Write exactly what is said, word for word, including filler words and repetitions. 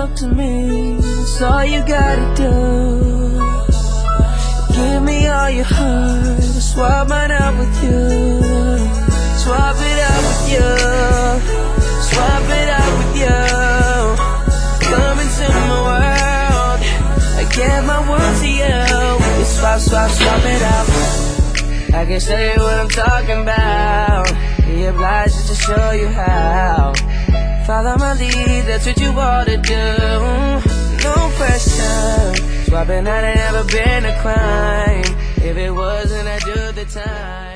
yourself to me. That's all you gotta do. Give me all your heart, I'll swap mine out with you. Swap it out with you. Swap it out with you. Come into my world, I give my world to you. We can swap, swap, swap it out. I can show you what I'm talking about. Be obliged to show you how. Follow my lead, that's what you ought to do. No pressure. Swapping out ain't never been a crime. If it wasn't, I'd do the time.